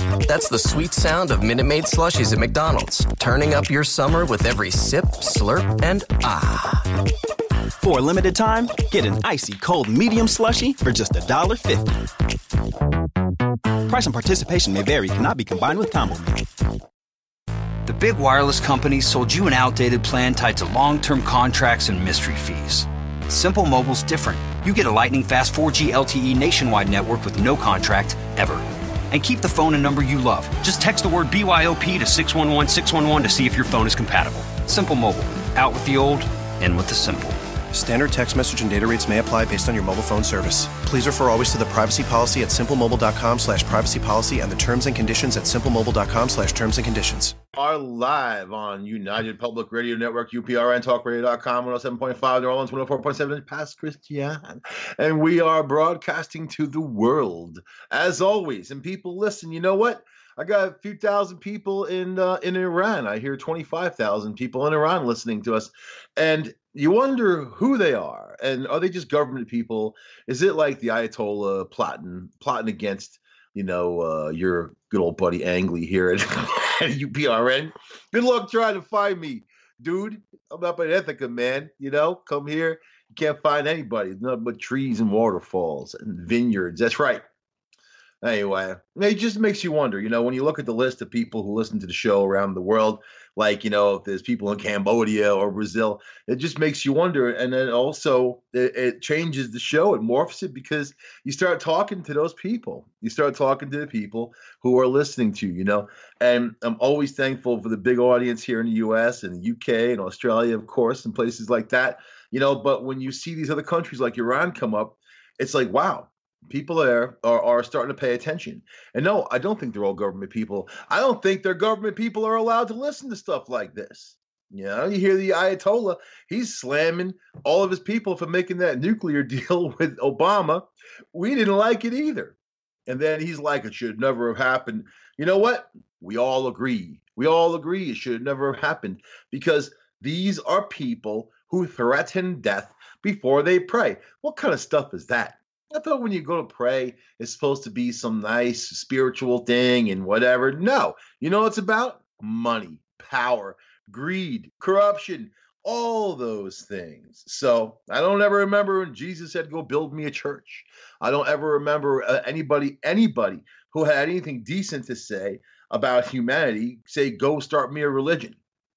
That's the sweet sound of Minute Maid slushies at McDonald's, turning up your summer with every sip, slurp, and ah. For a limited time, get an icy cold medium slushie for just $1.50. Price and participation may vary. Cannot be combined with combo meal. The big wireless companies sold you an outdated plan tied to long-term contracts and mystery fees. Simple Mobile's different. You get a lightning-fast 4G LTE nationwide network with no contract, ever. And keep the phone and number you love. Just text the word BYOP to 611-611 to see if your phone is compatible. Simple Mobile. Out with the old, in with the simple. Standard text message and data rates may apply based on your mobile phone service. Please refer always to the privacy policy at simplemobile.com/privacypolicy and the terms and conditions at simplemobile.com/terms and conditions. Are live on United Public Radio Network, UPRN, talkradio.com, 107.5 New Orleans, 104.7 Pass Christian. And we are broadcasting to the world, as always. And people, listen, you know what? I got a few thousand people in Iran. I hear 25,000 people in Iran listening to us. And you wonder who they are. And are they just government people? Is it like the Ayatollah plotting against, your good old buddy Angley here at UPRN? Good luck trying to find me, dude. I'm up in Ithaca, man. Come here. You can't find anybody. Nothing but trees and waterfalls and vineyards. That's right. Anyway, it just makes you wonder, when you look at the list of people who listen to the show around the world, like, if there's people in Cambodia or Brazil, it just makes you wonder. And then also it changes the show. It morphs it because you start talking to those people. You start talking to the people who are listening to you, and I'm always thankful for the big audience here in the U.S. and the U.K. and Australia, of course, and places like that, but when you see these other countries like Iran come up, it's like, wow. People there are starting to pay attention. And no, I don't think they're all government people. I don't think their government people are allowed to listen to stuff like this. You hear the Ayatollah, he's slamming all of his people for making that nuclear deal with Obama. We didn't like it either. And then he's like, it should never have happened. You know what? We all agree. We all agree it should never have happened because these are people who threaten death before they pray. What kind of stuff is that? I thought when you go to pray, it's supposed to be some nice spiritual thing and whatever. No. You know what it's about? Money, power, greed, corruption, all those things. So I don't ever remember when Jesus said, go build me a church. I don't ever remember anybody who had anything decent to say about humanity say, go start me a religion.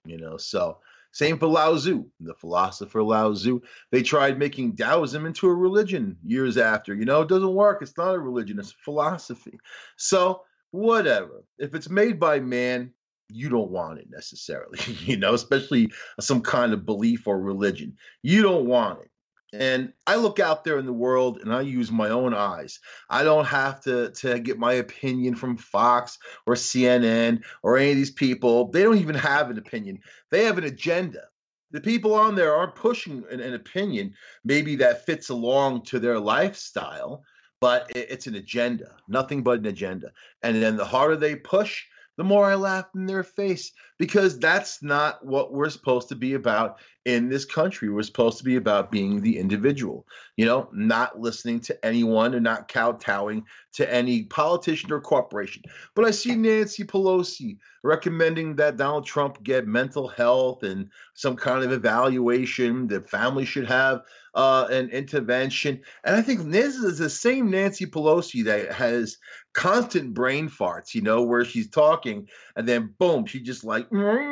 So same for Lao Tzu, the philosopher Lao Tzu. They tried making Taoism into a religion years after. It doesn't work. It's not a religion. It's a philosophy. So whatever. If it's made by man, you don't want it necessarily, especially some kind of belief or religion. You don't want it. And I look out there in the world and I use my own eyes. I don't have to get my opinion from Fox or CNN or any of these people. They don't even have an opinion. They have an agenda. The people on there aren't pushing an opinion, maybe that fits along to their lifestyle, but it's an agenda, nothing but an agenda. And then the harder they push, the more I laugh in their face, because that's not what we're supposed to be about in this country. We're supposed to be about being the individual, not listening to anyone and not kowtowing to any politician or corporation. But I see Nancy Pelosi recommending that Donald Trump get mental health and some kind of evaluation, that families should have an intervention. And I think this is the same Nancy Pelosi that has constant brain farts, where she's talking and then boom, she just like,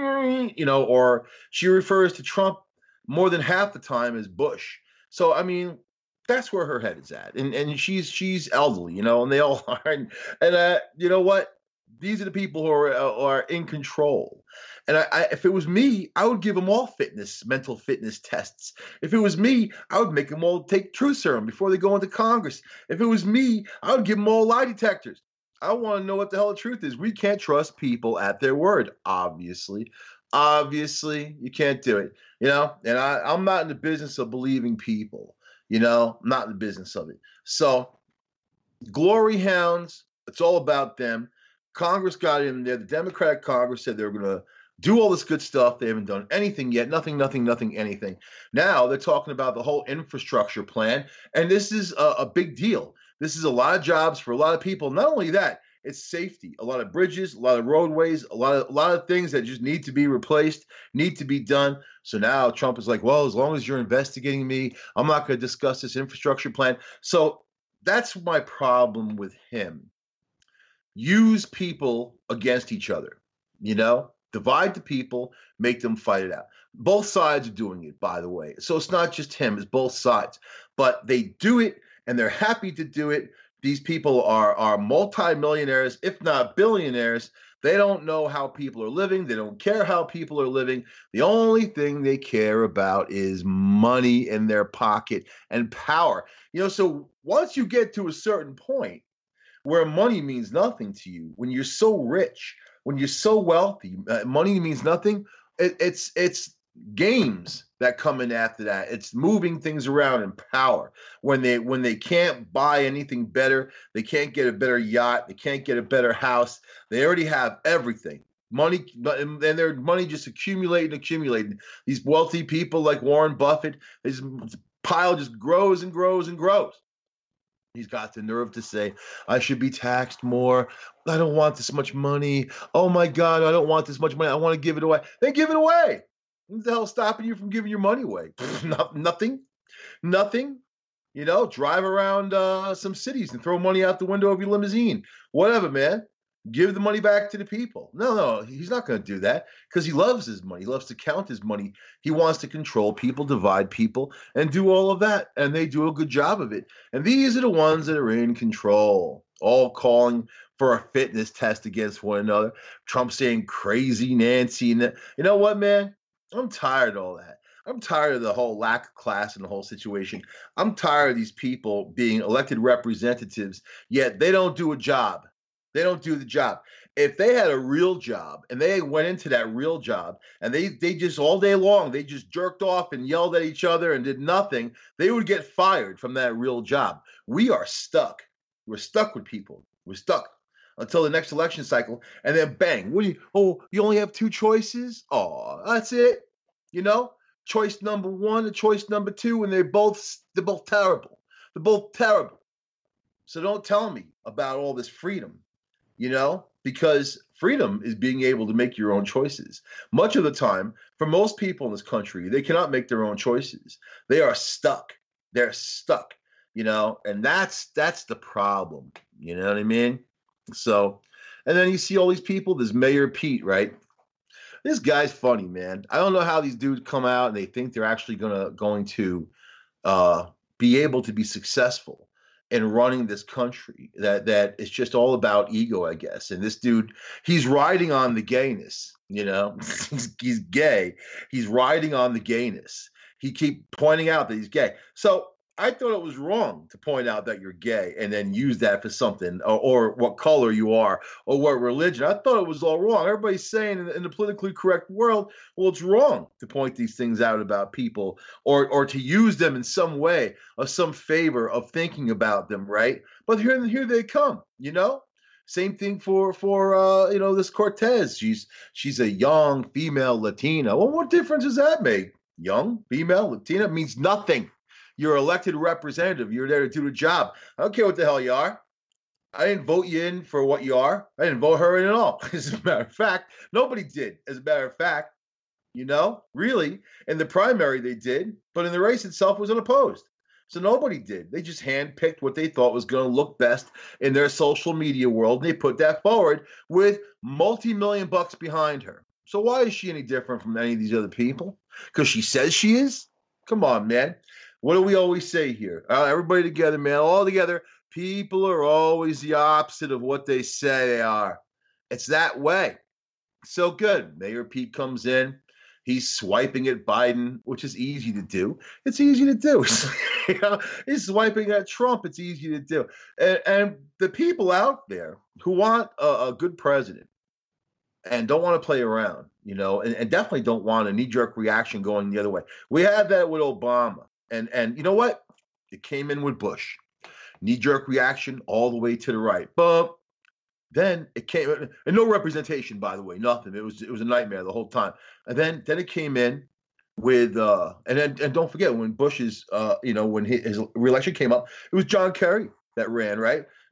or she refers to Trump more than half the time as Bush. So, I mean, that's where her head is at. And she's elderly, and they all are. And you know what? These are the people who are in control. And if it was me, I would give them all mental fitness tests. If it was me, I would make them all take truth serum before they go into Congress. If it was me, I would give them all lie detectors. I want to know what the hell the truth is. We can't trust people at their word, obviously. Obviously, you can't do it, and I'm not in the business of believing people, I'm not in the business of it. So glory hounds, it's all about them. Congress got in there. The Democratic Congress said they were going to do all this good stuff. They haven't done anything yet. Nothing, anything. Now they're talking about the whole infrastructure plan. And this is a big deal. This is a lot of jobs for a lot of people. Not only that, It's safety. A lot of bridges, a lot of roadways, a lot of things that just need to be replaced, need to be done. So now Trump is like, well, as long as you're investigating me, I'm not going to discuss this infrastructure plan. So that's my problem with him. Use people against each other, divide the people, make them fight it out. Both sides are doing it, by the way. So it's not just him, it's both sides. But they do it and they're happy to do it. These people are multimillionaires, if not billionaires. They don't know how people are living. They don't care how people are living. The only thing they care about is money in their pocket and power. So once you get to a certain point where money means nothing to you, when you're so rich, when you're so wealthy, money means nothing. It's games that come in after that. It's moving things around in power. When they can't buy anything better, they can't get a better yacht, they can't get a better house. They already have everything. Money, and their money just accumulating. These wealthy people like Warren Buffett, his pile just grows and grows and grows. He's got the nerve to say, I should be taxed more. I don't want this much money. Oh my God, I don't want this much money. I want to give it away. Then give it away. What the hell's stopping you from giving your money away? Nothing. Drive around some cities and throw money out the window of your limousine. Whatever, man. Give the money back to the people. No, he's not going to do that because he loves his money. He loves to count his money. He wants to control people, divide people, and do all of that. And they do a good job of it. And these are the ones that are in control, all calling for a fitness test against one another. Trump saying crazy Nancy. And you know what, man? I'm tired of all that. I'm tired of the whole lack of class in the whole situation. I'm tired of these people being elected representatives, yet they don't do a job. They don't do the job. If they had a real job and they went into that real job and they just all day long, they just jerked off and yelled at each other and did nothing, they would get fired from that real job. We are stuck. We're stuck with people. We're stuck until the next election cycle. And then bang, you only have two choices? Oh, that's it. Choice number one and choice number two, and they're both terrible. They're both terrible. So don't tell me about all this freedom. Because freedom is being able to make your own choices. Much of the time, for most people in this country, they cannot make their own choices. They are stuck. They're stuck, and that's the problem. You know what I mean? So, and then you see all these people, this Mayor Pete, right? This guy's funny, man. I don't know how these dudes come out and they think they're actually going to be able to be successful in running this country, that it's just all about ego, I guess. And this dude, he's riding on the gayness, he's gay. He's riding on the gayness. He keep pointing out that he's gay. So I thought it was wrong to point out that you're gay and then use that for something, or what color you are, or what religion. I thought it was all wrong. Everybody's saying in the politically correct world, well, it's wrong to point these things out about people, or to use them in some way of some favor of thinking about them, right? But here they come, Same thing for this Cortez. She's a young female Latina. Well, what difference does that make? Young female Latina means nothing. You're an elected representative. You're there to do the job. I don't care what the hell you are. I didn't vote you in for what you are. I didn't vote her in at all. As a matter of fact, nobody did. As a matter of fact, really, in the primary they did, but in the race itself was unopposed. So nobody did. They just handpicked what they thought was going to look best in their social media world, and they put that forward with multi-million bucks behind her. So why is she any different from any of these other people? Because she says she is? Come on, man. What do we always say here? Everybody together, man, all together. People are always the opposite of what they say they are. It's that way. So good. Mayor Pete comes in. He's swiping at Biden, which is easy to do. It's easy to do. He's swiping at Trump. It's easy to do. And the people out there who want a good president and don't want to play around, and definitely don't want a knee-jerk reaction going the other way. We had that with Obama. And you know what? It came in with Bush. Knee-jerk reaction all the way to the right. But then it came, and no representation, by the way, nothing. It was a nightmare the whole time. And then it came in with, and don't forget when Bush's, when his reelection came up, it was John Kerry that ran, right?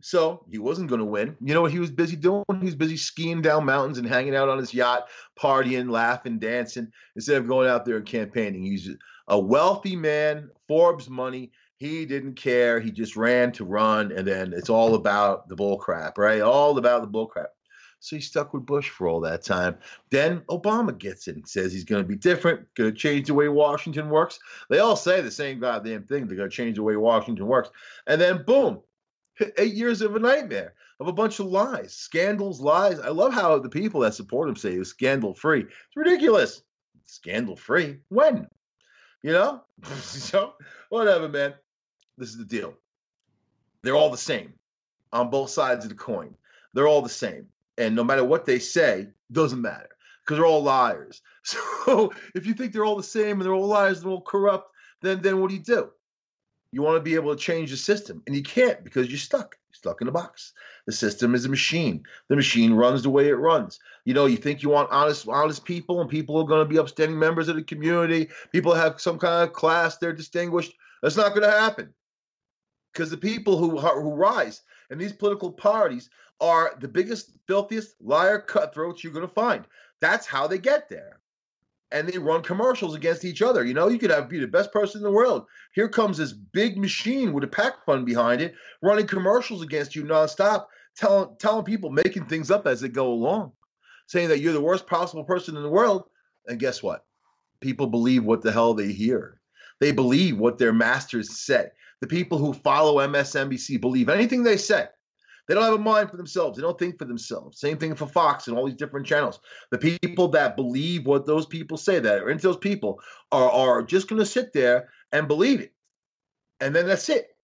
So he wasn't going to win. You know what he was busy doing? He was busy skiing down mountains and hanging out on his yacht, partying, laughing, dancing, instead of going out there and campaigning. He's a wealthy man, Forbes money. He didn't care. He just ran to run, and then it's all about the bull crap, right? All about the bull crap. So he stuck with Bush for all that time. Then Obama gets in, says he's going to be different, going to change the way Washington works. They all say the same goddamn thing. They're going to change the way Washington works. And then boom, 8 years of a nightmare, of a bunch of lies, scandals, lies. I love how the people that support him say he was scandal-free. It's ridiculous. Scandal-free? When? You know? So, whatever, man. This is the deal. They're all the same on both sides of the coin. They're all the same. And no matter what they say, doesn't matter because they're all liars. So if you think they're all the same and they're all liars and they're all corrupt, then what do? You want to be able to change the system, and you can't because you're stuck. You're stuck in a box. The system is a machine. The machine runs the way it runs. You know, you think you want honest people, and people are going to be upstanding members of the community. People have some kind of class. They're distinguished. That's not going to happen because the people who rise in these political parties are the biggest, filthiest liar cutthroats you're going to find. That's how they get there. And they run commercials against each other. You know, you could be the best person in the world. Here comes this big machine with a PAC fund behind it, running commercials against you nonstop, telling people, making things up as they go along, saying that you're the worst possible person in the world. And guess what? People believe what the hell they hear. They believe what their masters say. The people who follow MSNBC believe anything they say. They don't have a mind for themselves. They don't think for themselves. Same thing for Fox and all these different channels. The people that believe what those people say, that are into those people, are just going to sit there and believe it. And then that's it.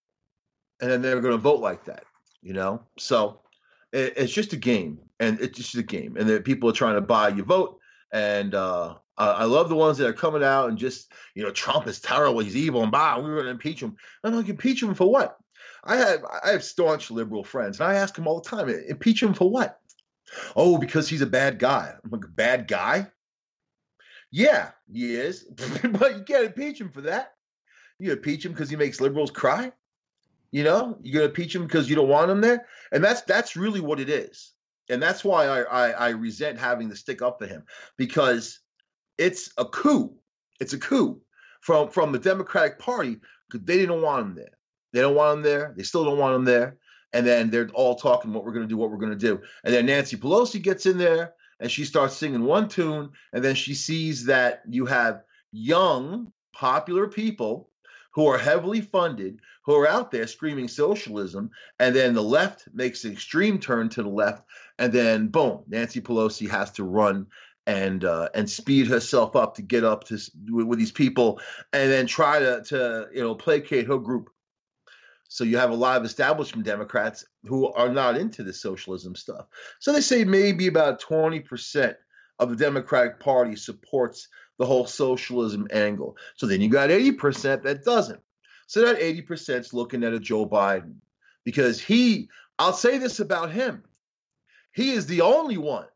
And then they're going to vote like that, you know? So it's just a game. And it's just a game. And then people are trying to buy your vote. And I love the ones that are coming out and just, you know, Trump is terrible. He's evil. And we're going to impeach him. I'm like, impeach him for what? I have staunch liberal friends, and I ask them all the time, impeach him for what? Oh, because he's a bad guy. I'm like, a bad guy? Yeah, he is. But you can't impeach him for that. You impeach him because he makes liberals cry? You know? You're going to impeach him because you don't want him there? And that's really what it is. And that's why I resent having to stick up for him, because it's a coup. It's a coup from the Democratic Party because they didn't want him there. They don't want him there. They still don't want him there. And then they're all talking what we're going to do. And then Nancy Pelosi gets in there and she starts singing one tune. And then she sees that you have young, popular people who are heavily funded, who are out there screaming socialism. And then the left makes an extreme turn to the left. And then, boom, Nancy Pelosi has to run and speed herself up to get up to with these people and then try to placate her group. So you have a lot of establishment Democrats who are not into this socialism stuff. So they say maybe about 20% of the Democratic Party supports the whole socialism angle. So then you got 80% that doesn't. So that 80% is looking at a Joe Biden because I'll say this about him. He is the only one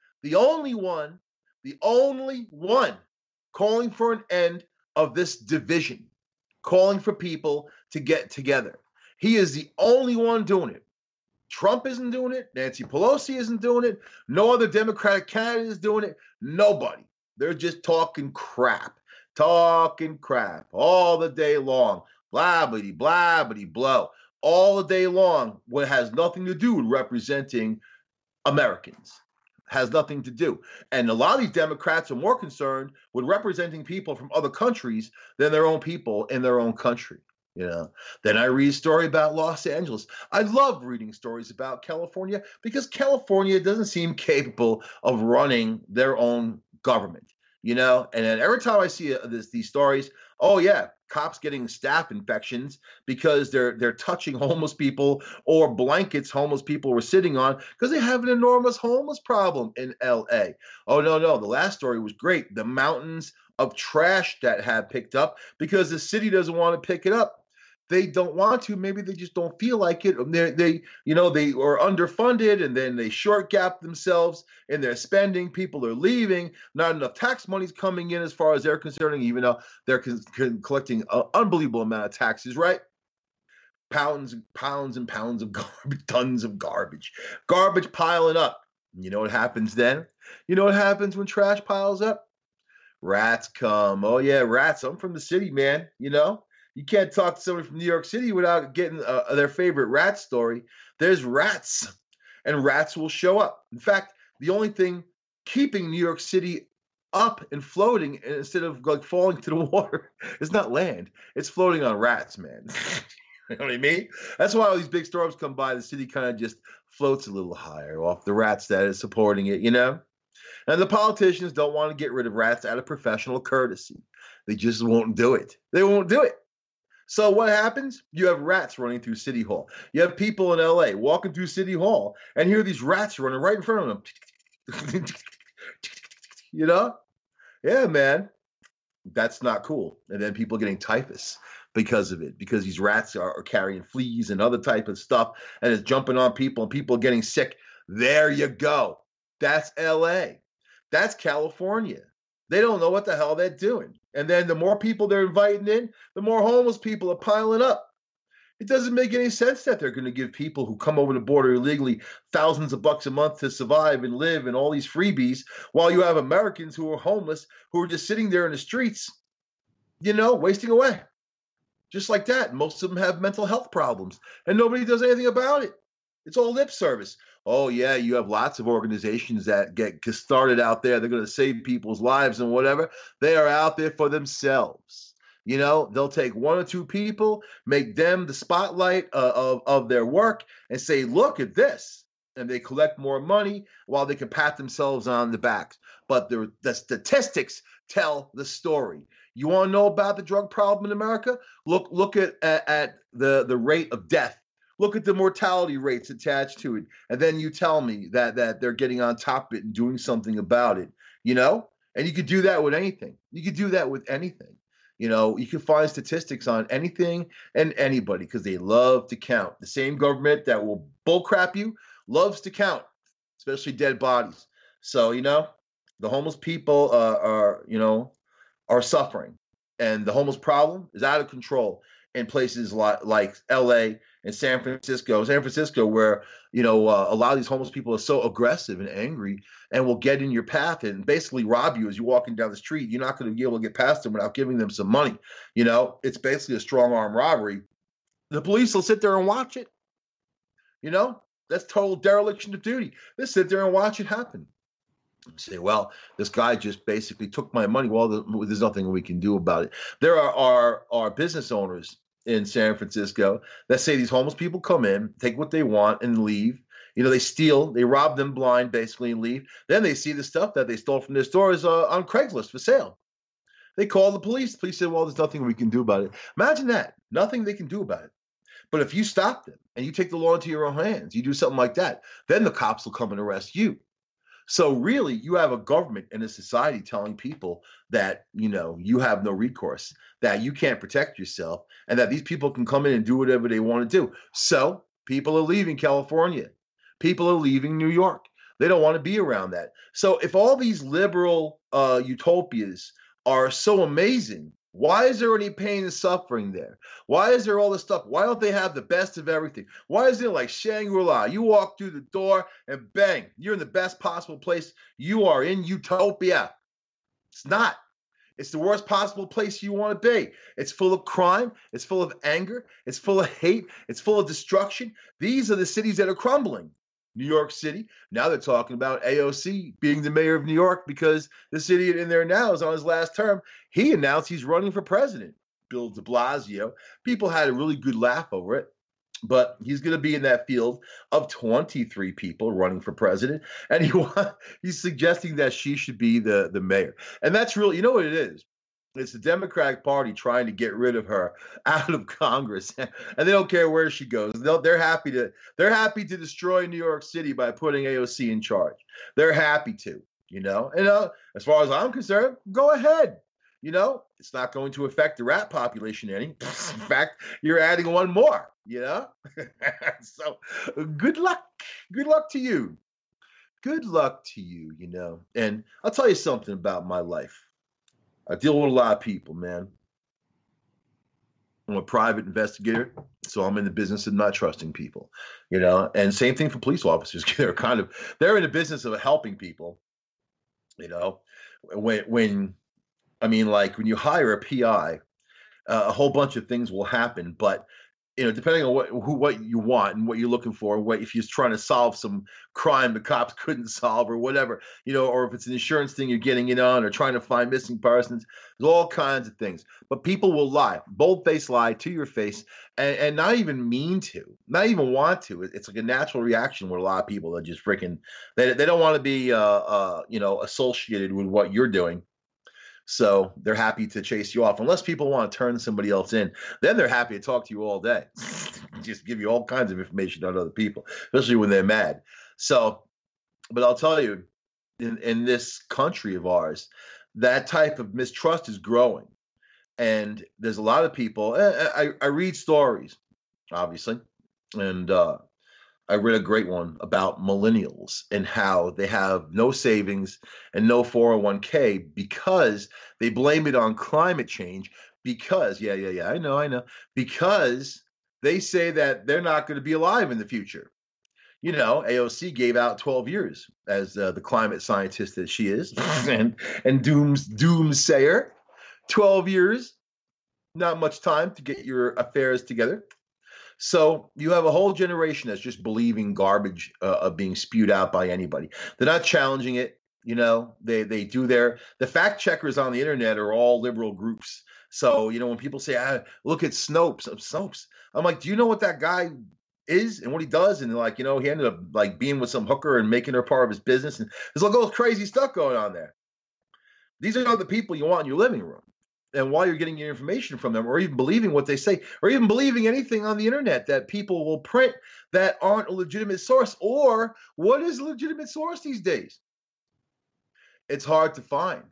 calling for an end of this division, calling for people to get together. He is the only one doing it. Trump isn't doing it. Nancy Pelosi isn't doing it. No other Democratic candidate is doing it. Nobody. They're just talking crap all the day long. Blabbity, blabbity, blow. All the day long, what has nothing to do with representing Americans. Has nothing to do. And a lot of these Democrats are more concerned with representing people from other countries than their own people in their own country. You know, then I read a story about Los Angeles. I love reading stories about California because California doesn't seem capable of running their own government, you know? And then every time I see these stories, oh yeah, cops getting staph infections because they're touching homeless people or blankets homeless people were sitting on because they have an enormous homeless problem in LA. Oh no, the last story was great. The mountains of trash that have picked up because the city doesn't want to pick it up. They don't want to. Maybe they just don't feel like it. They are underfunded, and then they short gap themselves in their spending. People are leaving. Not enough tax money's coming in as far as they're concerned, even though they're collecting an unbelievable amount of taxes, right? pounds and pounds of garbage, tons of garbage piling up. You know what happens then? You know what happens when trash piles up? Rats come. Oh yeah, rats. I'm from the city, man. You know, you can't talk to somebody from New York City without getting their favorite rat story. There's rats, and rats will show up. In fact, the only thing keeping New York City up and floating instead of like falling to the water is not land. It's floating on rats, man. You know what I mean? That's why all these big storms come by. The city kind of just floats a little higher off the rats that is supporting it, you know? And the politicians don't want to get rid of rats out of professional courtesy. They just won't do it. They won't do it. So what happens? You have rats running through City Hall. You have people in LA walking through City Hall and hear these rats running right in front of them. You know? Yeah, man. That's not cool. And then people getting typhus because of it, because these rats are carrying fleas and other type of stuff, and it's jumping on people and people getting sick. There you go. That's LA. That's California. They don't know what the hell they're doing. And then the more people they're inviting in, the more homeless people are piling up. It doesn't make any sense that they're going to give people who come over the border illegally thousands of bucks a month to survive and live and all these freebies, while you have Americans who are homeless, who are just sitting there in the streets, you know, wasting away. Just like that. Most of them have mental health problems and nobody does anything about it. It's all lip service. Oh, yeah, you have lots of organizations that get started out there. They're going to save people's lives and whatever. They are out there for themselves. You know, they'll take one or two people, make them the spotlight of their work and say, look at this. And they collect more money while they can pat themselves on the back. But the statistics tell the story. You want to know about the drug problem in America? Look at the rate of death. Look at the mortality rates attached to it. And then you tell me that they're getting on top of it and doing something about it, you know? And you could do that with anything. You could do that with anything. You know, you can find statistics on anything and anybody because they love to count. The same government that will bullcrap you loves to count, especially dead bodies. So, you know, the homeless people are suffering. And the homeless problem is out of control in places like LA and San Francisco, where, you know, a lot of these homeless people are so aggressive and angry and will get in your path and basically rob you as you're walking down the street. You're not going to be able to get past them without giving them some money. You know, it's basically a strong arm robbery. The police will sit there and watch it. You know, that's total dereliction of duty. They sit there and watch it happen. Say, well, this guy just basically took my money. Well, there's nothing we can do about it. There are business owners in San Francisco that say these homeless people come in, take what they want and leave. You know, they steal, they rob them blind basically and leave. Then they see the stuff that they stole from their stores on Craigslist for sale. They call the police. The police say, well, there's nothing we can do about it. Imagine that. Nothing they can do about it. But if you stop them and you take the law into your own hands, you do something like that, then the cops will come and arrest you. So really, you have a government and a society telling people that, you know, you have no recourse, that you can't protect yourself, and that these people can come in and do whatever they want to do. So people are leaving California. People are leaving New York. They don't want to be around that. So if all these liberal utopias are so amazing, why is there any pain and suffering there? Why is there all this stuff? Why don't they have the best of everything? Why is it like Shangri-La? You walk through the door and bang, you're in the best possible place. You are in utopia. It's not. It's the worst possible place you want to be. It's full of crime. It's full of anger. It's full of hate. It's full of destruction. These are the cities that are crumbling. New York City. Now they're talking about AOC being the mayor of New York because this idiot in there now is on his last term. He announced he's running for president. Bill de Blasio. People had a really good laugh over it, but he's going to be in that field of 23 people running for president, and he's suggesting that she should be the mayor. And that's really, you know what it is? It's the Democratic Party trying to get rid of her out of Congress, and they don't care where she goes. They're happy to destroy New York City by putting AOC in charge. They're happy to, you know. And as far as I'm concerned, go ahead. You know, it's not going to affect the rat population any. In fact, you're adding one more. You know, so good luck. Good luck to you. Good luck to you. You know, and I'll tell you something about my life. I deal with a lot of people, man. I'm a private investigator, so I'm in the business of not trusting people, and same thing for police officers. They're in the business of helping people, when when you hire a PI, a whole bunch of things will happen, but depending on what you want and what you're looking for, if you're trying to solve some crime the cops couldn't solve or whatever, or if it's an insurance thing you're getting in on or trying to find missing persons, there's all kinds of things. But people will lie, bold-faced lie to your face, and not even mean to, not even want to. It's like a natural reaction with a lot of people that just freaking, they don't want to be, associated with what you're doing. So they're happy to chase you off. Unless people want to turn somebody else in, then they're happy to talk to you all day. Just give you all kinds of information on other people, especially when they're mad. So, but I'll tell you, in this country of ours, that type of mistrust is growing. And there's a lot of people, I read stories, obviously, and I read a great one about millennials and how they have no savings and no 401k because they blame it on climate change because, I know, because they say that they're not going to be alive in the future. AOC gave out 12 years as the climate scientist that she is and doomsayer. 12 years, not much time to get your affairs together. So you have a whole generation that's just believing garbage of being spewed out by anybody. They're not challenging it. They do the fact checkers on the internet are all liberal groups. So, when people say, look at Snopes, I'm like, do you know what that guy is and what he does? And they're like, he ended up like being with some hooker and making her part of his business. And there's like all this crazy stuff going on there. These are not the people you want in your living room. And while you're getting your information from them, or even believing what they say, or even believing anything on the internet that people will print that aren't a legitimate source, or what is a legitimate source these days? It's hard to find.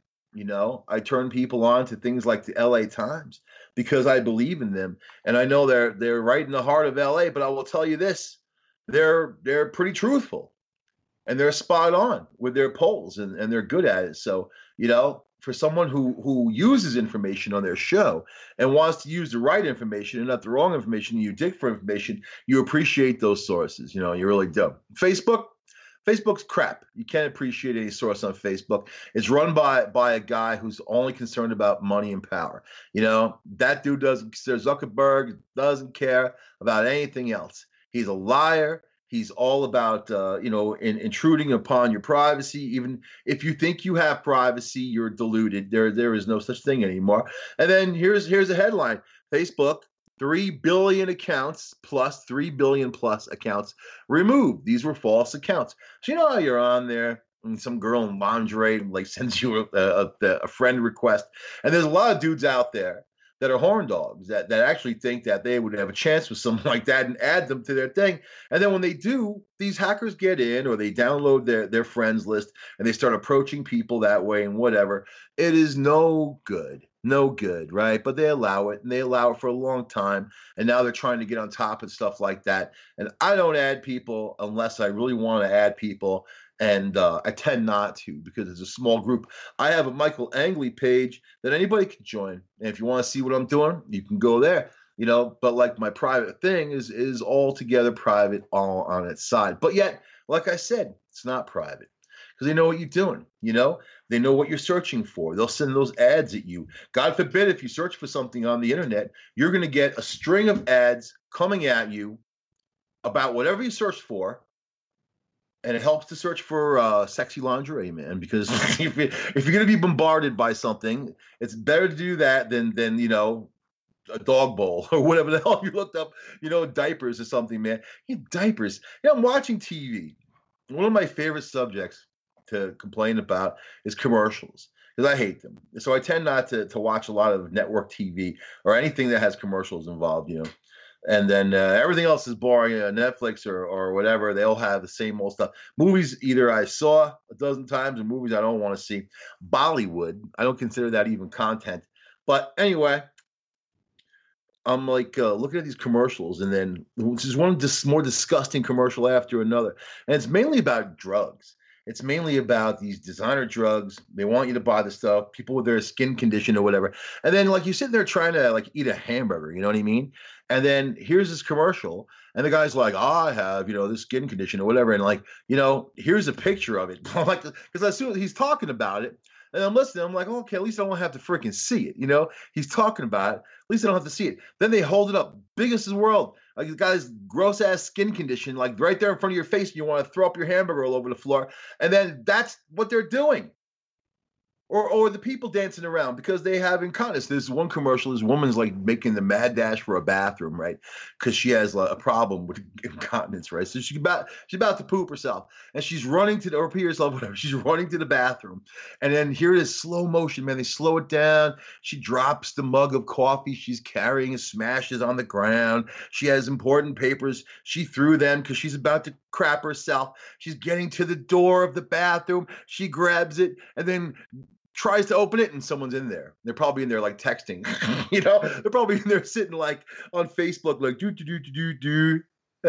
I turn people on to things like the LA Times because I believe in them, and I know they're right in the heart of LA. But I will tell you this: they're pretty truthful, and they're spot on with their polls, and they're good at it. So for someone who uses information on their show and wants to use the right information and not the wrong information, you dig for information, you appreciate those sources. You really do. Facebook's crap. You can't appreciate any source on Facebook. It's run by a guy who's only concerned about money and power. That dude Zuckerberg doesn't care about anything else. He's a liar. He's all about, intruding upon your privacy. Even if you think you have privacy, you're deluded. There is no such thing anymore. And then here's a headline: Facebook, 3 billion accounts plus 3 billion plus accounts removed. These were false accounts. So how you're on there and some girl in lingerie sends you a friend request, and there's a lot of dudes out there that are horn dogs that actually think that they would have a chance with someone like that and add them to their thing. And then when they do, these hackers get in, or they download their friends list and they start approaching people that way and whatever. It is no good, right? But they allow it, and they allow it for a long time. And now they're trying to get on top of stuff like that. And I don't add people unless I really want to add people. And I tend not to because it's a small group. I have a Michael Angley page that anybody can join. And if you want to see what I'm doing, you can go there. But like my private thing is altogether private, all on its side. But yet, like I said, it's not private because they know what you're doing. They know what you're searching for. They'll send those ads at you. God forbid if you search for something on the internet, you're going to get a string of ads coming at you about whatever you search for. And it helps to search for sexy lingerie, man, because if you're going to be bombarded by something, it's better to do that than a dog bowl or whatever the hell you looked up, diapers or something, man. Diapers. I'm watching TV. One of my favorite subjects to complain about is commercials because I hate them. So I tend not to watch a lot of network TV or anything that has commercials involved, And then everything else is boring. Netflix or whatever, they all have the same old stuff. Movies, either I saw a dozen times, or movies I don't want to see. Bollywood, I don't consider that even content. But anyway, I'm looking at these commercials, and then which is one more disgusting commercial after another. And it's mainly about drugs. It's mainly about these designer drugs. They want you to buy the stuff, people with their skin condition or whatever. And then like you sit there trying to like eat a hamburger, you know what I mean? And then here's this commercial, and the guy's like, I have, this skin condition or whatever. And like, here's a picture of it. Like, because as soon as he's talking about it, and I'm listening, I'm like, okay, at least I don't have to freaking see it. He's talking about it. At least I don't have to see it. Then they hold it up, biggest in the world. Like the guy's gross ass skin condition, like right there in front of your face, and you want to throw up your hamburger all over the floor. And then that's what they're doing. Or the people dancing around because they have incontinence. There's one commercial, this woman's like making the mad dash for a bathroom, right? Because she has a problem with incontinence, right? So she's about to poop herself, and she's running or pee herself, whatever. She's running to the bathroom, and then here it is, slow motion, man. They slow it down. She drops the mug of coffee she's carrying and smashes on the ground. She has important papers. She threw them because she's about to crap herself. She's getting to the door of the bathroom. She grabs it and then tries to open it, and someone's in there. They're probably in there like texting, they're probably in there sitting like on Facebook, like do.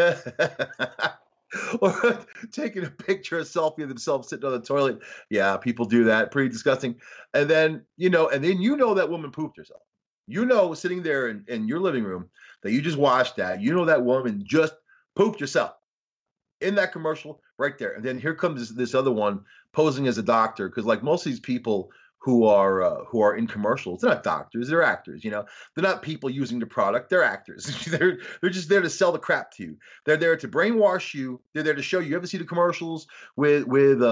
Or taking a picture, a selfie of themselves sitting on the toilet. Yeah, people do that. Pretty disgusting. And then, that woman pooped herself. Sitting there in your living room that you just watched that, that woman just pooped herself in that commercial right there. And then here comes this other one posing as a doctor, because like most of these people who are in commercials, they're not doctors, they're actors. They're not people using the product, they're actors. they're just there to sell the crap to you. They're there to brainwash you. They're there to show you. You ever see the commercials with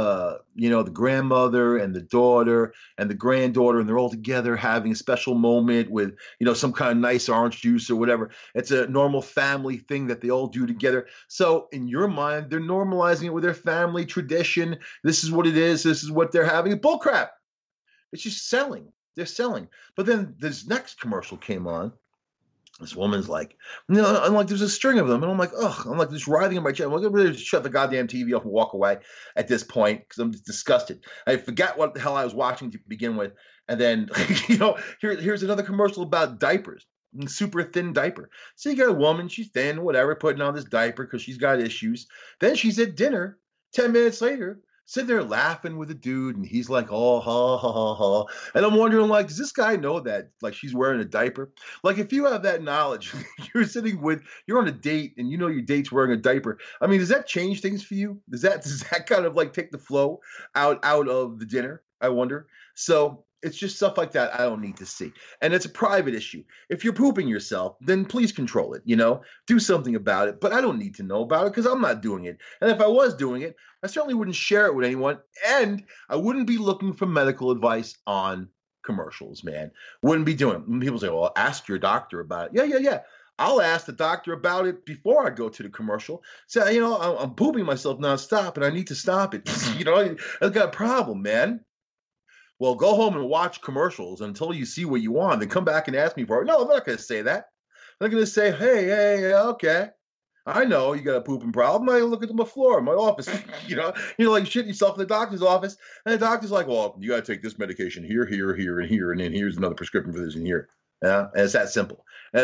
the grandmother and the daughter and the granddaughter, and they're all together having a special moment with some kind of nice orange juice or whatever. It's a normal family thing that they all do together. So in your mind, they're normalizing it with their family tradition. This is what it is. This is what they're having. Bullcrap. It's just selling. They're selling. But then this next commercial came on. This woman's like, I'm like, there's a string of them. And I'm like, ugh. I'm like, just writhing in my chair. I'm like, I'm ready to shut the goddamn TV off and walk away at this point because I'm just disgusted. I forgot what the hell I was watching to begin with. And then, here's another commercial about diapers. Super thin diaper. So you got a woman, she's thin, whatever, putting on this diaper because she's got issues. Then she's at dinner 10 minutes later, sitting there laughing with a dude, and he's like, oh, ha, ha, ha, ha. And I'm wondering, like, does this guy know that, like, she's wearing a diaper? Like, if you have that knowledge, you're on a date, and your date's wearing a diaper. I mean, does that change things for you? Does that kind of, like, take the flow out of the dinner, I wonder? So it's just stuff like that I don't need to see. And it's a private issue. If you're pooping yourself, then please control it, do something about it. But I don't need to know about it because I'm not doing it. And if I was doing it, I certainly wouldn't share it with anyone. And I wouldn't be looking for medical advice on commercials, man. Wouldn't be doing it. When people say, well, ask your doctor about it. Yeah. I'll ask the doctor about it before I go to the commercial. Say, I'm pooping myself nonstop and I need to stop it. I've got a problem, man. Well, go home and watch commercials until you see what you want. Then come back and ask me for it. No, I'm not going to say that. I'm going to say, hey, okay. I know you got a pooping problem. I look at the floor in my office. Like shit yourself in the doctor's office. And the doctor's like, well, you got to take this medication here, and here. And then here's another prescription for this in here. Yeah, and it's that simple.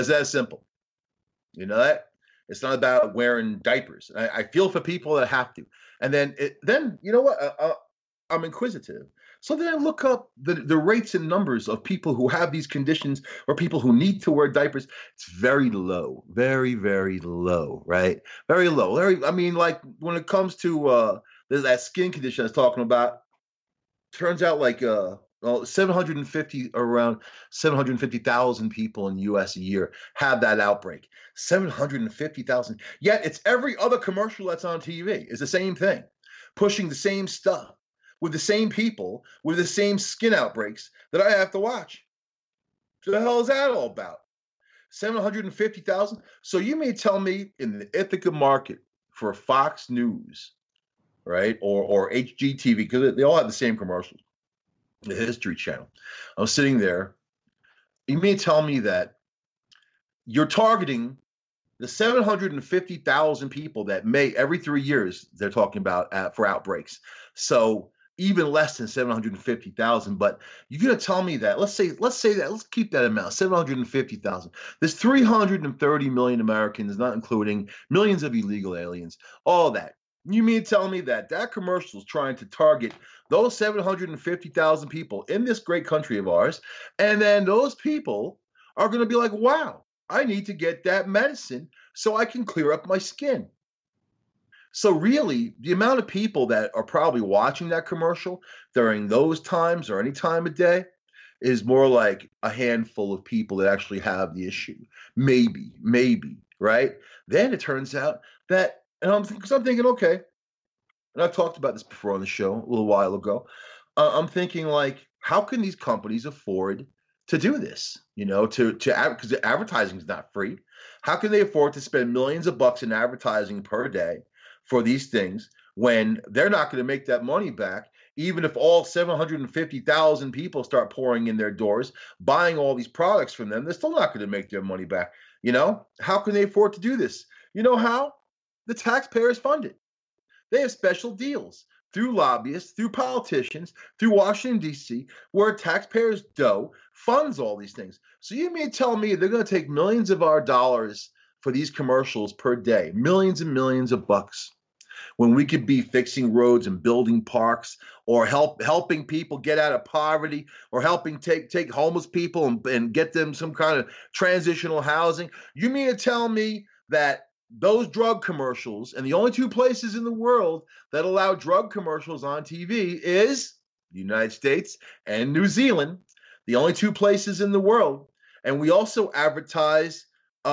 You know that? It's not about wearing diapers. I feel for people that have to. And then you know what? I'm inquisitive. So then I look up the rates and numbers of people who have these conditions or people who need to wear diapers. It's very low, very, very low, right? Very low. I mean, like when it comes to that skin condition I was talking about, turns out like around 750,000 people in the U.S. a year have that outbreak. 750,000. Yet it's every other commercial that's on TV. It's the same thing, pushing the same stuff, with the same people, with the same skin outbreaks that I have to watch. So the hell is that all about? 750,000? So you may tell me in the Ithaca market for Fox News, right, or HGTV, because they all have the same commercials, the History Channel. I'm sitting there. You may tell me that you're targeting the 750,000 people that may, every 3 years, they're talking about for outbreaks. So even less than 750,000, but you're going to tell me that, let's keep that amount, 750,000. There's 330 million Americans, not including millions of illegal aliens, all that. You mean to tell me that that commercial is trying to target those 750,000 people in this great country of ours, and then those people are going to be like, wow, I need to get that medicine so I can clear up my skin. So really, the amount of people that are probably watching that commercial during those times or any time of day is more like a handful of people that actually have the issue. Maybe, right? Then it turns out that, and I'm thinking, okay, and I've talked about this before on the show a little while ago. I'm thinking like, how can these companies afford to do this? You know, because advertising is not free. How can they afford to spend millions of bucks in advertising per day for these things when they're not going to make that money back? Even if all 750,000 people start pouring in their doors, buying all these products from them, they're still not going to make their money back. You know, how can they afford to do this? You know how? The taxpayers fund it. They have special deals through lobbyists, through politicians, through Washington, D.C., where taxpayers' dough funds all these things. So you mean tell me they're going to take millions of our dollars for these commercials per day, millions and millions of bucks, when we could be fixing roads and building parks, or helping people get out of poverty, or helping take homeless people and get them some kind of transitional housing? You mean to tell me that those drug commercials, and the only two places in the world that allow drug commercials on TV is the United States and New Zealand, the only two places in the world, and we also advertise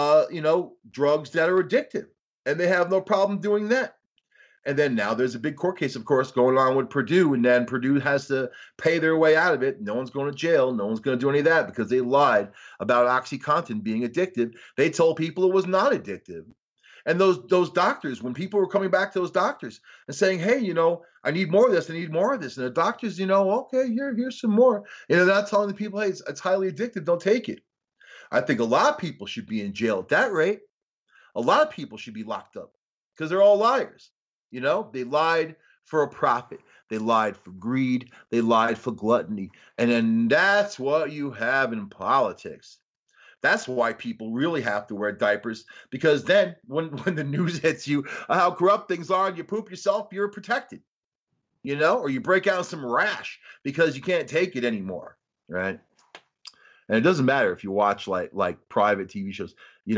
drugs that are addictive, and they have no problem doing that. And then now there's a big court case, of course, going on with Purdue, and then Purdue has to pay their way out of it. No one's going to jail. No one's going to do any of that because they lied about OxyContin being addictive. They told people it was not addictive. And those doctors, when people were coming back to those doctors and saying, hey, I need more of this, I need more of this. And the doctors, okay, here's some more. They're not telling the people, hey, it's highly addictive, don't take it. I think a lot of people should be in jail at that rate. A lot of people should be locked up because they're all liars. They lied for a profit. They lied for greed. They lied for gluttony. And then that's what you have in politics. That's why people really have to wear diapers, because then when the news hits you how corrupt things are and you poop yourself, you're protected, or you break out some rash because you can't take it anymore, right? And it doesn't matter if you watch like private TV shows,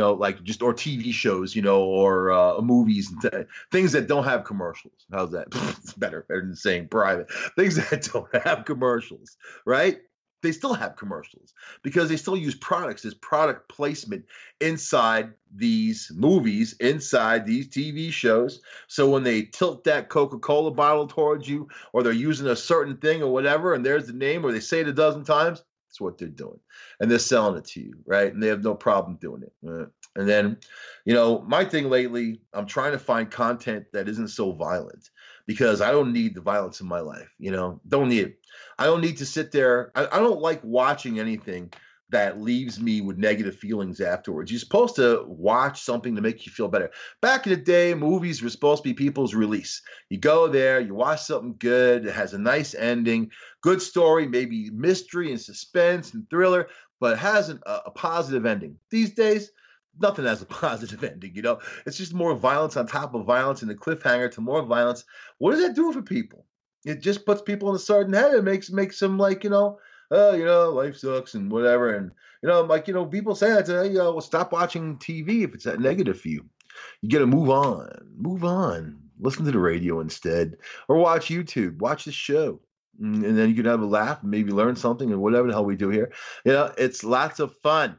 or TV shows, or movies and things that don't have commercials. How's that? It's better than saying private. Things that don't have commercials, right? They still have commercials because they still use products as product placement inside these movies, inside these TV shows. So when they tilt that Coca-Cola bottle towards you, or they're using a certain thing or whatever, and there's the name, or they say it a dozen times, that's what they're doing. And they're selling it to you, right? And they have no problem doing it. Right? And then, my thing lately, I'm trying to find content that isn't so violent, because I don't need the violence in my life, don't need it. I don't need to sit there. I don't like watching anything that leaves me with negative feelings afterwards. You're supposed to watch something to make you feel better. Back in the day, movies were supposed to be people's release. You go there, you watch something good, it has a nice ending, good story, maybe mystery and suspense and thriller, but it has a positive ending. These days, nothing has a positive ending, It's just more violence on top of violence, and the cliffhanger to more violence. What does that do for people? It just puts people in a certain head. It makes them like, life sucks and whatever. And, people say that, well, stop watching TV if it's that negative for you. You got to move on, listen to the radio instead, or watch YouTube, watch the show. And then you can have a laugh and maybe learn something, and whatever the hell we do here. It's lots of fun.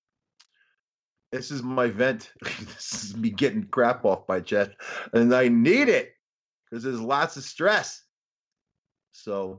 This is my vent. This is me getting crap off my chest, and I need it because there's lots of stress. So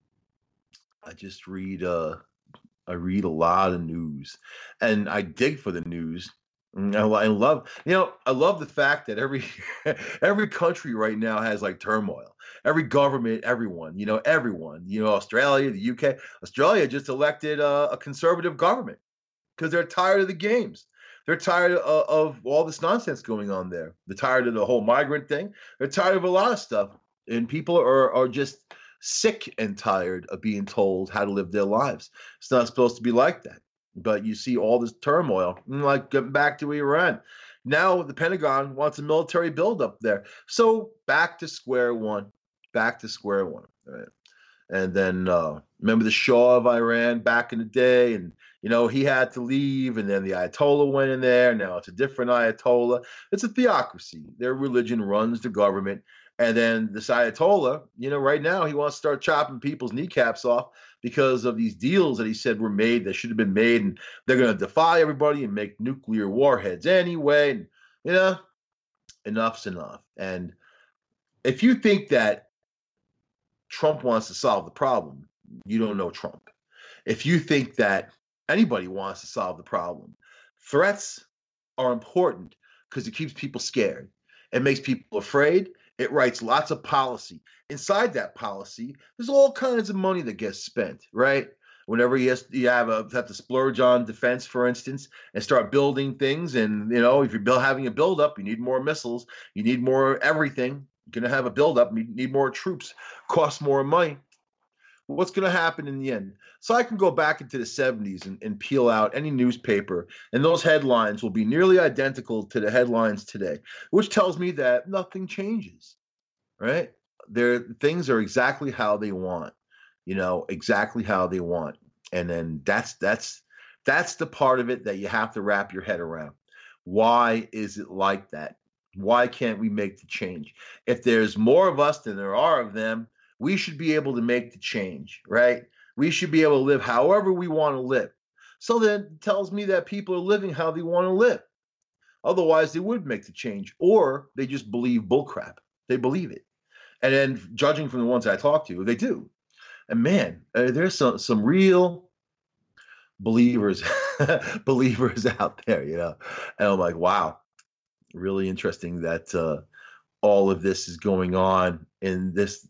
I just read a lot of news, and I dig for the news. I love the fact that every country right now has like turmoil. Every government, everyone. Australia, the UK. Australia just elected a conservative government because they're tired of the games. They're tired of all this nonsense going on there. They're tired of the whole migrant thing. They're tired of a lot of stuff, and people are just sick and tired of being told how to live their lives. It's not supposed to be like that. But you see all this turmoil, like getting back to Iran. Now the Pentagon wants a military buildup there. So back to square one. Back to square one. Right? And then remember the Shah of Iran back in the day, and he had to leave, and then the Ayatollah went in there. Now it's a different Ayatollah. It's a theocracy. Their religion runs the government. And then this Ayatollah, right now he wants to start chopping people's kneecaps off because of these deals that he said were made that should have been made, and they're going to defy everybody and make nuclear warheads anyway. And, enough's enough. And if you think that Trump wants to solve the problem, you don't know Trump. If you think that anybody wants to solve the problem, threats are important because it keeps people scared. It makes people afraid. It writes lots of policy. Inside that policy, there's all kinds of money that gets spent, right? Whenever you have to splurge on defense, for instance, and start building things, and if you're having a buildup, you need more missiles, you need more everything. You're going to have a buildup, you need more troops, costs more money. What's going to happen in the end? So I can go back into the 70s and peel out any newspaper, and those headlines will be nearly identical to the headlines today, which tells me that nothing changes, right? Things are exactly how they want, exactly how they want. And then that's the part of it that you have to wrap your head around. Why is it like that? Why can't we make the change? If there's more of us than there are of them, we should be able to make the change, right? We should be able to live however we want to live. So then it tells me that people are living how they want to live. Otherwise, they would make the change, or they just believe bullcrap. They believe it. And then judging from the ones I talk to, they do. And man, there's some real believers out there, And I'm like, wow, really interesting that all of this is going on in this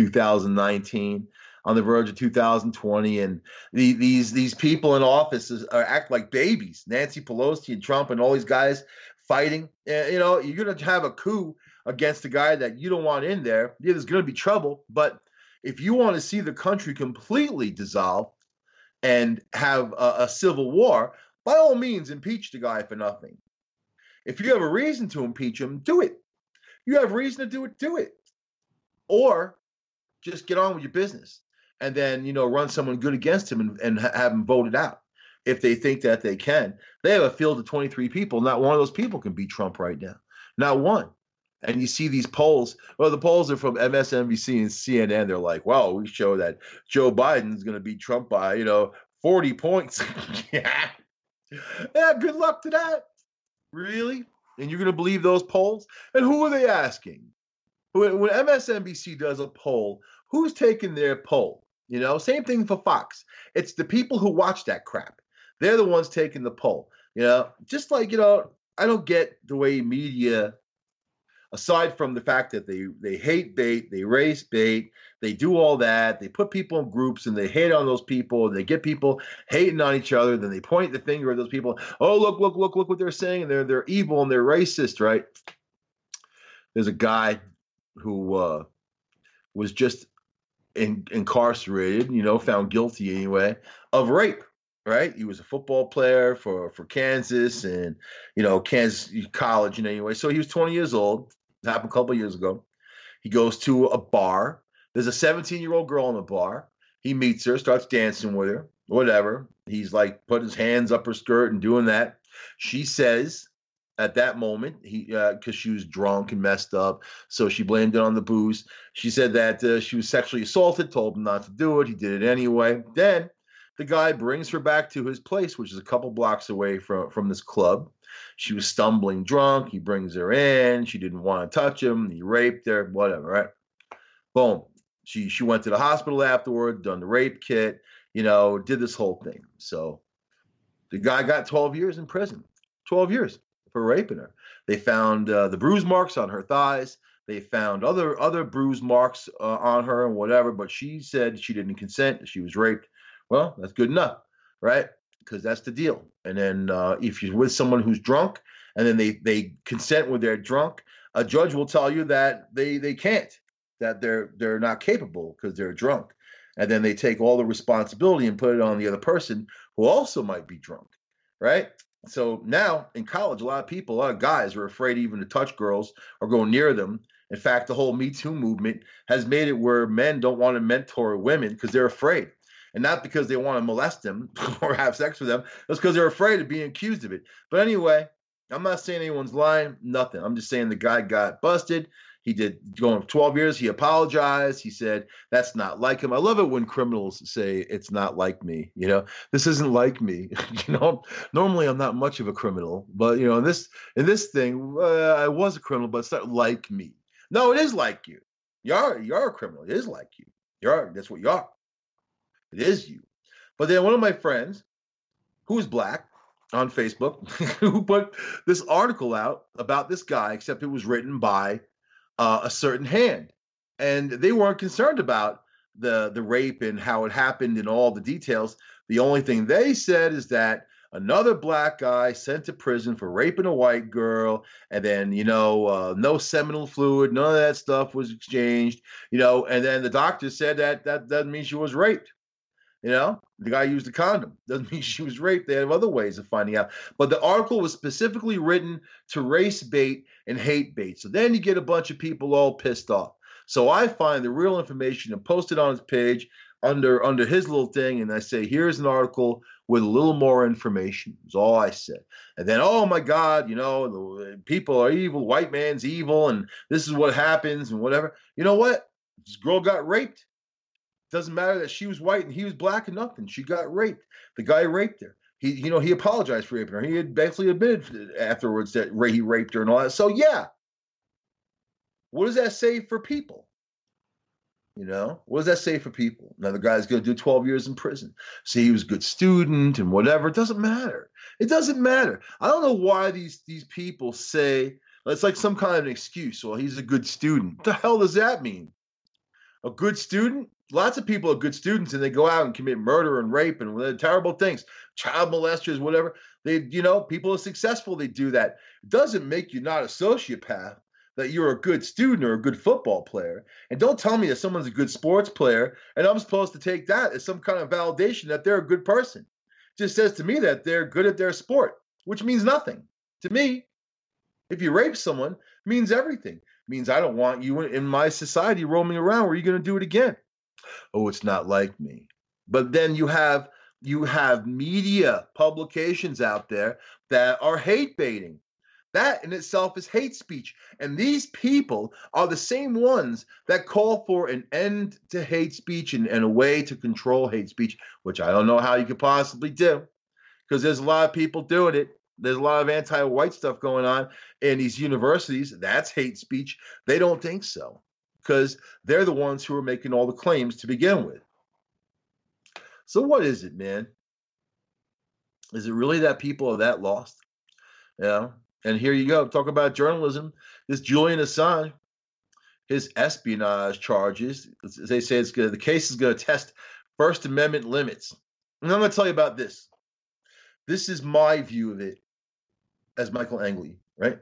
2019, on the verge of 2020, and these people in office act like babies. Nancy Pelosi and Trump and all these guys fighting. You're going to have a coup against the guy that you don't want in there. Yeah, there's going to be trouble, but if you want to see the country completely dissolve and have a civil war, by all means, impeach the guy for nothing. If you have a reason to impeach him, do it. You have reason to do it. Or just get on with your business and then, run someone good against him and have him voted out if they think that they can. They have a field of 23 people. Not one of those people can beat Trump right now. Not one. And you see these polls. Well, the polls are from MSNBC and CNN. They're like, well, we show that Joe Biden's going to beat Trump by, 40 points. Yeah, good luck to that. Really? And you're going to believe those polls? And who are they asking? When MSNBC does a poll, who's taking their poll? Same thing for Fox. It's the people who watch that crap. They're the ones taking the poll. Just like, I don't get the way media, aside from the fact that they hate bait, they race bait, they do all that, they put people in groups and they hate on those people, and they get people hating on each other, then they point the finger at those people. Oh, look what they're saying, and they're evil and they're racist, right? There's a guy who was just incarcerated, found guilty anyway, of rape, right? He was a football player for Kansas and, Kansas College and anyway. So he was 20 years old. It happened a couple of years ago. He goes to a bar. There's a 17-year-old girl in the bar. He meets her, starts dancing with her, whatever. He's like putting his hands up her skirt and doing that. She says at that moment, because she was drunk and messed up, so she blamed it on the booze. She said that she was sexually assaulted, told him not to do it. He did it anyway. Then the guy brings her back to his place, which is a couple blocks away from this club. She was stumbling drunk. He brings her in. She didn't want to touch him. He raped her, whatever, right? Boom. She went to the hospital afterward, done the rape kit, did this whole thing. So the guy got 12 years in prison, 12 years for raping her. They found the bruise marks on her thighs. They found other bruise marks on her and whatever, but she said she didn't consent, that she was raped. Well, that's good enough, right? Because that's the deal. And then if you're with someone who's drunk and then they consent when they're drunk, a judge will tell you that they can't, that they're not capable because they're drunk. And then they take all the responsibility and put it on the other person who also might be drunk, right? So now in college, a lot of guys are afraid even to touch girls or go near them. In fact, the whole Me Too movement has made it where men don't want to mentor women because they're afraid. And not because they want to molest them or have sex with them. It's because they're afraid of being accused of it. But anyway, I'm not saying anyone's lying, nothing. I'm just saying the guy got busted. He did going 12 years. He apologized. He said, that's not like him. I love it when criminals say it's not like me. You know, this isn't like me. You know, normally I'm not much of a criminal, but you know, in this thing, I was a criminal, but it's not like me. No, it is like you. You're a criminal. It is like you. That's what you are. It is you. But then one of my friends, who's black, on Facebook, who put this article out about this guy, except it was written by a certain hand, and they weren't concerned about the rape and how it happened and all the details. The only thing they said is that another black guy sent to prison for raping a white girl, and then no seminal fluid, none of that stuff was exchanged, and then the doctor said that doesn't mean she was raped. The guy used a condom. Doesn't mean she was raped. They have other ways of finding out. But the article was specifically written to race bait and hate bait. So then you get a bunch of people all pissed off. So I find the real information and post it on his page under his little thing. And I say, here's an article with a little more information. Is all I said. And then, oh my God, the people are evil. White man's evil. And this is what happens and whatever. You know what? This girl got raped. Doesn't matter that she was white and he was black or nothing. She got raped. The guy raped her. He apologized for raping her. He had basically admitted afterwards that he raped her and all that. So yeah, what does that say for people? What does that say for people? Now the guy's going to do 12 years in prison. See, he was a good student and whatever. It doesn't matter. It doesn't matter. I don't know why these people say it's like some kind of an excuse. Well, he's a good student. What the hell does that mean? A good student? Lots of people are good students and they go out and commit murder and rape and terrible things, child molesters, whatever. People are successful. They do that. It doesn't make you not a sociopath that you're a good student or a good football player. And don't tell me that someone's a good sports player and I'm supposed to take that as some kind of validation that they're a good person. It just says to me that they're good at their sport, which means nothing to me. If you rape someone, it means everything. It means I don't want you in my society roaming around where you're going to do it again. Oh, it's not like me. But then you have media publications out there that are hate baiting. That in itself is hate speech. And these people are the same ones that call for an end to hate speech and a way to control hate speech, which I don't know how you could possibly do, because there's a lot of people doing it. There's a lot of anti-white stuff going on in these universities. That's hate speech. They don't think so, because they're the ones who are making all the claims to begin with. So what is it, man? Is it really that people are that lost? And here you go. Talk about journalism. This Julian Assange, his espionage charges, as they say, the case is going to test First Amendment limits. And I'm going to tell you about this. This is my view of it as Michael Angley, right?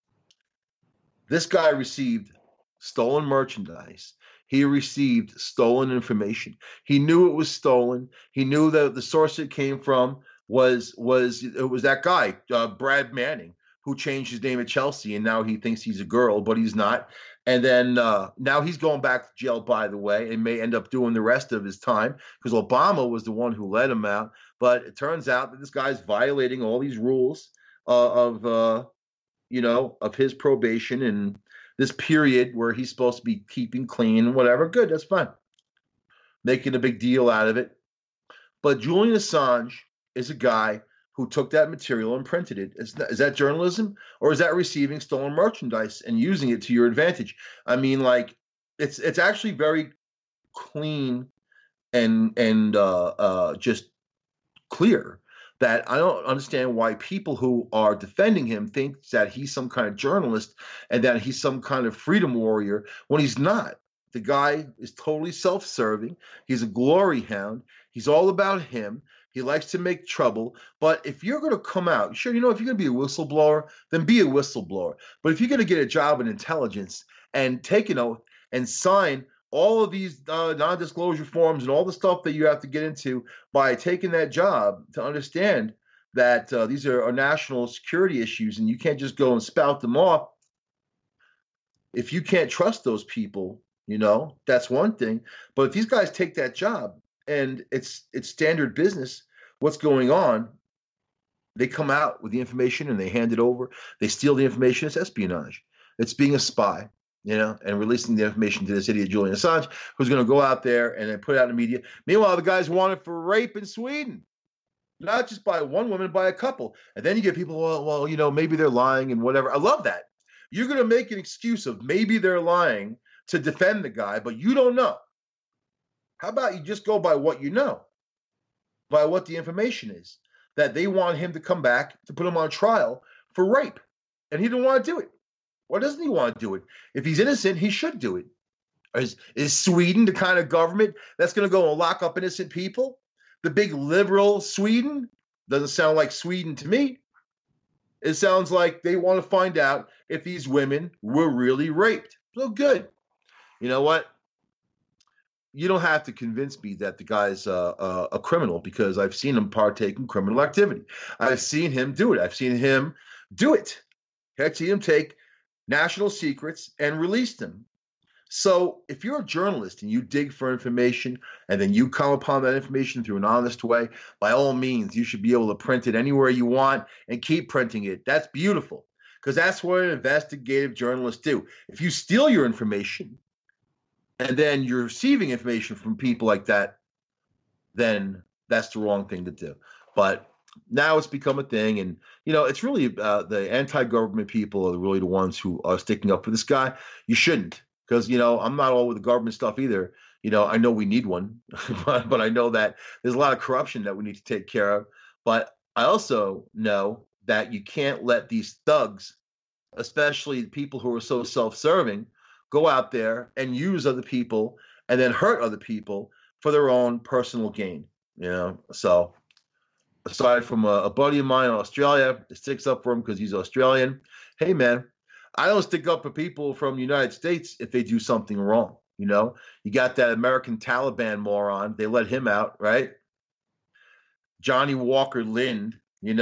This guy received stolen merchandise. He received stolen information. He knew it was stolen. He knew that the source it came from was that guy, Brad Manning, who changed his name at Chelsea, and now he thinks he's a girl, but he's not. And then now he's going back to jail, by the way, and may end up doing the rest of his time because Obama was the one who let him out. But it turns out that this guy's violating all these rules of his probation and this period where he's supposed to be keeping clean and whatever. Good, that's fine. Making a big deal out of it. But Julian Assange is a guy who took that material and printed it. Is that journalism, or is that receiving stolen merchandise and using it to your advantage? I mean, like, it's actually very clean and just clear that I don't understand why people who are defending him think that he's some kind of journalist and that he's some kind of freedom warrior when he's not. The guy is totally self-serving. He's a glory hound. He's all about him. He likes to make trouble. But if you're going to come out, sure, if you're going to be a whistleblower, then be a whistleblower. But if you're going to get a job in intelligence and take an oath and sign all of these non-disclosure forms and all the stuff that you have to get into by taking that job to understand that these are national security issues, and you can't just go and spout them off. If you can't trust those people, that's one thing. But if these guys take that job and it's standard business, what's going on? They come out with the information and they hand it over. They steal the information. It's espionage. It's being a spy, and releasing the information to this idiot Julian Assange, who's going to go out there and then put it out in the media. Meanwhile, the guy's wanted for rape in Sweden, not just by one woman, by a couple. And then you get people, well, maybe they're lying and whatever. I love that. You're going to make an excuse of maybe they're lying to defend the guy, but you don't know. How about you just go by what you know, by what the information is, that they want him to come back to put him on trial for rape. And he didn't want to do it. Why doesn't he want to do it? If he's innocent, he should do it. Is Sweden the kind of government that's going to go and lock up innocent people? The big liberal Sweden? Doesn't sound like Sweden to me. It sounds like they want to find out if these women were really raped. So good. You know what? You don't have to convince me that the guy's a criminal, because I've seen him partake in criminal activity. I've seen him do it. I've seen him do it. I've seen him take national secrets and release them. So if you're a journalist and you dig for information and then you come upon that information through an honest way, by all means, you should be able to print it anywhere you want and keep printing it. That's beautiful, because that's what an investigative journalist do. If you steal your information and then you're receiving information from people like that, then that's the wrong thing to do. But now it's become a thing, and it's really the anti-government people are really the ones who are sticking up for this guy. You shouldn't, because I'm not all with the government stuff either. I know we need one, but I know that there's a lot of corruption that we need to take care of. But I also know that you can't let these thugs, especially people who are so self-serving, go out there and use other people and then hurt other people for their own personal gain. So aside from a buddy of mine in Australia that sticks up for him because he's Australian, hey, man, I don't stick up for people from the United States if they do something wrong. You got that American Taliban moron. They let him out, right? Johnny Walker Lind,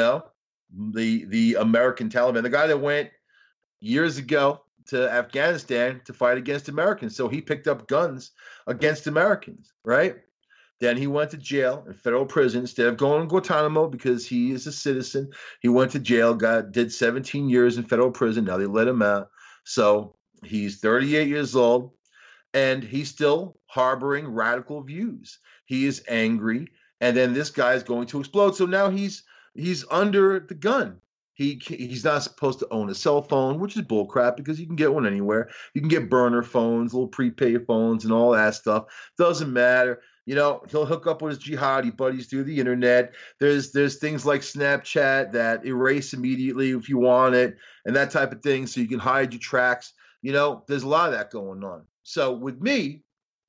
the American Taliban, the guy that went years ago to Afghanistan to fight against Americans. So he picked up guns against Americans, right? Then he went to jail in federal prison instead of going to Guantanamo because he is a citizen. He went to jail, did 17 years in federal prison. Now they let him out. So he's 38 years old, and he's still harboring radical views. He is angry, and then this guy is going to explode. So now he's under the gun. He's not supposed to own a cell phone, which is bullcrap, because you can get one anywhere. You can get burner phones, little prepaid phones, and all that stuff. Doesn't matter. He'll hook up with his jihadi buddies through the internet. There's things like Snapchat that erase immediately if you want it, and that type of thing, so you can hide your tracks. There's a lot of that going on. So with me,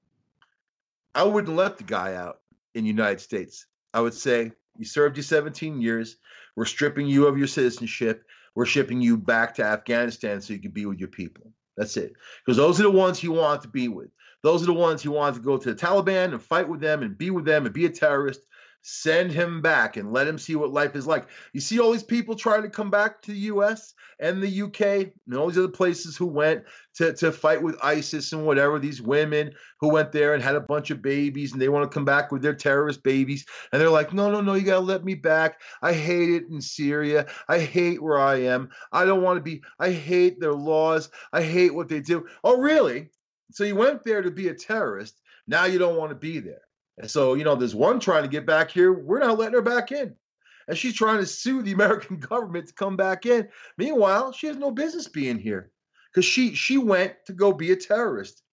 I wouldn't let the guy out in the United States. I would say, you served your 17 years. We're stripping you of your citizenship. We're shipping you back to Afghanistan so you can be with your people. That's it. Because those are the ones you want to be with. Those are the ones who want to go to the Taliban and fight with them and be a terrorist. Send him back and let him see what life is like. You see all these people trying to come back to the U.S. and the UK and all these other places who went to fight with ISIS and whatever, these women who went there and had a bunch of babies and they want to come back with their terrorist babies. And they're like, no, you got to let me back. I hate it in Syria. I hate where I am. I don't want to be. I hate their laws. I hate what they do. Oh, really? So you went there to be a terrorist. Now you don't want to be there. And so, there's one trying to get back here. We're not letting her back in. And she's trying to sue the American government to come back in. Meanwhile, she has no business being here because she went to go be a terrorist,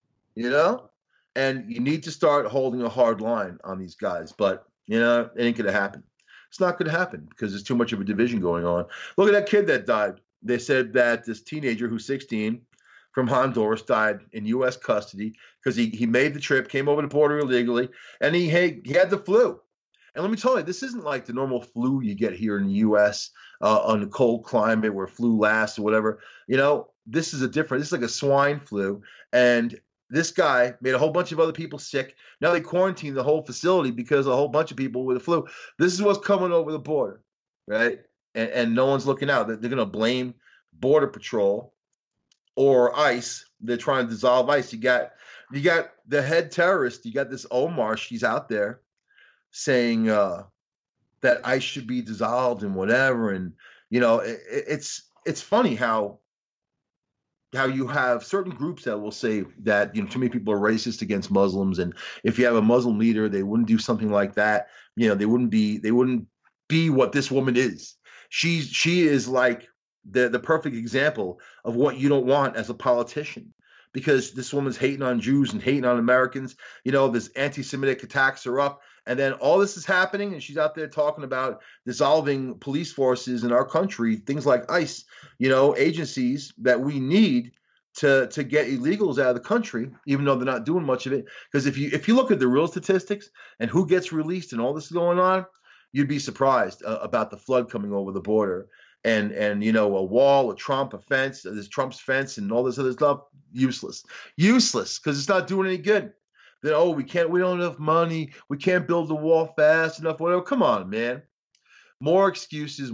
And you need to start holding a hard line on these guys. But, it ain't going to happen. It's not going to happen because there's too much of a division going on. Look at that kid that died. They said that this teenager who's 16 from Honduras died in U.S. custody because he made the trip, came over the border illegally, and he had the flu. And let me tell you, this isn't like the normal flu you get here in the U.S. On a cold climate where flu lasts or whatever. This is this is like a swine flu. And this guy made a whole bunch of other people sick. Now they quarantined the whole facility because a whole bunch of people with the flu. This is what's coming over the border. right? And no one's looking out. They're going to blame Border Patrol or ICE. They're trying to dissolve ICE. You got the head terrorist. You got this Omar. She's out there saying that ICE should be dissolved and whatever. And it's funny how you have certain groups that will say that too many people are racist against Muslims, and if you have a Muslim leader, they wouldn't do something like that. They wouldn't be what this woman is. She is like the perfect example of what you don't want as a politician, because this woman's hating on Jews and hating on Americans. This anti-Semitic attacks are up, and then all this is happening, and she's out there talking about dissolving police forces in our country, things like ICE, agencies that we need to get illegals out of the country, even though they're not doing much of it. Because if you look at the real statistics and who gets released and all this is going on, you'd be surprised about the flood coming over the border. And a wall, a Trump, a fence, there's Trump's fence and all this other stuff, useless, because it's not doing any good. Then, we don't have enough money, we can't build the wall fast enough, whatever. Come on, man. More excuses.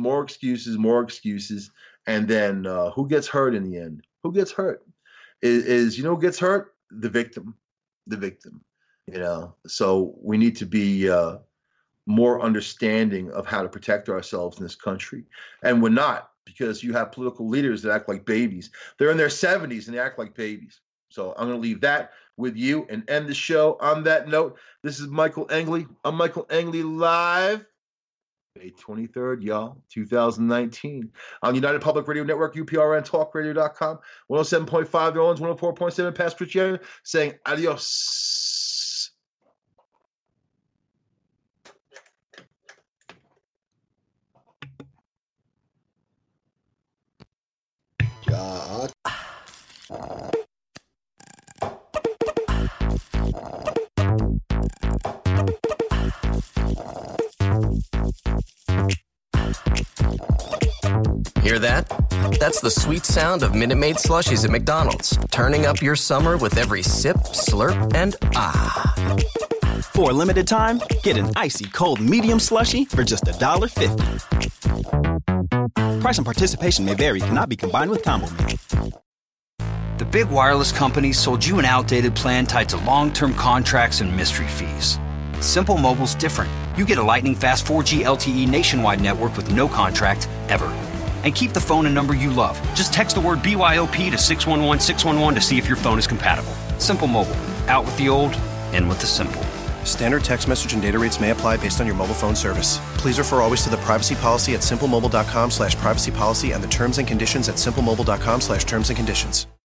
And then who gets hurt in the end? Who gets hurt? Who gets hurt? The victim. So we need to be more understanding of how to protect ourselves in this country. And we're not, because you have political leaders that act like babies. They're in their 70s and they act like babies. So I'm going to leave that with you and end the show on that note. This is Michael Engley. I'm Michael Engley live, May 23rd, y'all, 2019, on United Public Radio Network, UPRN, TalkRadio.com, 107.5 New Orleans, 104.7 Pass Christiana, saying adios. Hear that? That's the sweet sound of Minute Maid slushies at McDonald's, turning up your summer with every sip, slurp, and ah. For a limited time, get an icy cold medium slushie for just $1.50. Price and participation may vary. Cannot be combined with combo meal. The big wireless companies sold you an outdated plan tied to long-term contracts and mystery fees. Simple Mobile's different. You get a lightning-fast 4G LTE nationwide network with no contract, ever. And keep the phone and number you love. Just text the word BYOP to 611-611 to see if your phone is compatible. Simple Mobile. Out with the old, in with the simple. Standard text message and data rates may apply based on your mobile phone service. Please refer always to the privacy policy at simplemobile.com/privacy policy and the terms and conditions at simplemobile.com/terms and conditions.